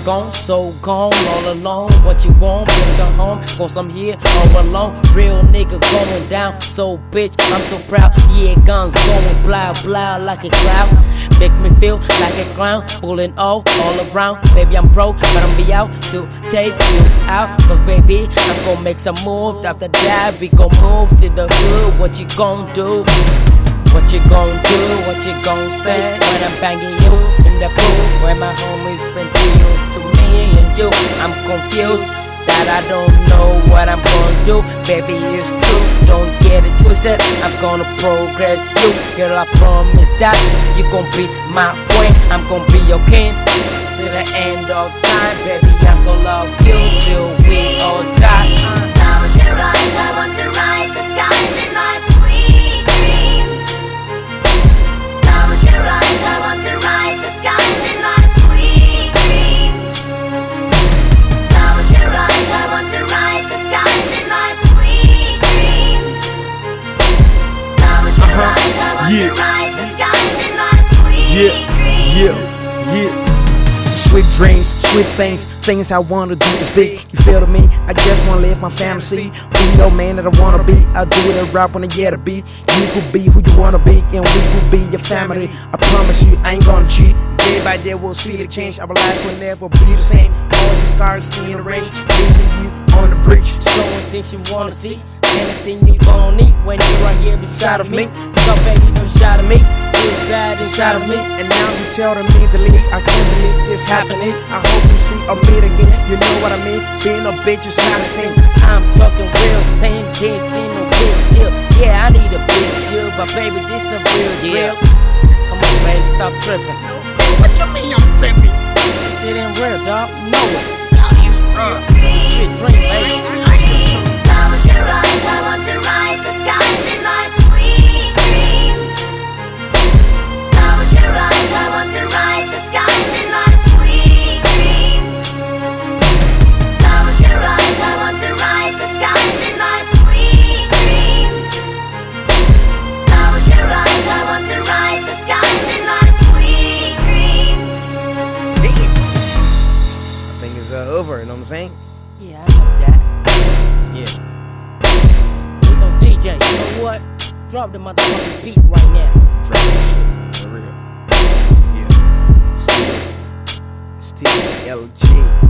gone, so gone, all alone. What you want, just go home, cause I'm here all alone. Real nigga going down, so bitch, I'm so proud. Yeah, guns going blah blah like a cloud. Make me feel like a clown, pulling all around. Baby, I'm broke, but I'm be out to take you out. Cause baby, I'm gonna make some moves. After that, we gon' move to the hood. What you gon' do? What you gon' do? What you gon' say when I'm banging you in the pool? Where my homies been used to me and you. I'm confused that I don't know what I'm gonna do. Baby, it's true, don't get it twisted. I'm gonna progress you. Girl, I promise that you gon' be my queen. I'm gon' be your king till the end of time. Baby, I'm gon' love you till we all die. Close your eyes, I want to ride the skies in my sweet dream. Close your eyes, I want to ride the skies in my sweet dream. Close your eyes, I want to ride the skies in my sweet dream. Close your eyes, I want to ride the skies in my sweet dream. Sweet dreams, sweet things I wanna do is big. You feel to me? I just wanna live my fantasy. Be no man that I wanna be. I do it and rap when I get to be. You could be who you wanna be, and we could be your family. I promise you, I ain't gonna cheat. Day by day we'll see the change. Our life will never be the same. All these scars in the race, leaving you on the bridge. Showing things you wanna see, anything you gon' need when you're right here beside of me. So baby, don't shout at me. It's bad inside of me, and now you telling me to leave. I can't believe this happening. I hope we see or meet again. You know what I mean? Being a bitch is not a thing. I'm talking real, 10 kids ain't no big deal. Yeah, I need a big deal, but baby, this a real deal. Come on, baby, stop tripping. What you mean I'm tripping? This shit ain't real, dog. You know it. It's real. This shit dream, baby. Close your eyes, I want to ride the skies in my sweet dream. Close your eyes, I want to ride the skies in my sweet dream. Close your eyes, I want to ride the skies in my sweet dream. Close your eyes, I want to ride the skies in my sweet dream. I think it's over, you know what I'm saying? Yeah, I know that. Yeah. So DJ, you know what? Drop the motherfucking beat right now. Drop that shit, for real. Yeah. Still LG.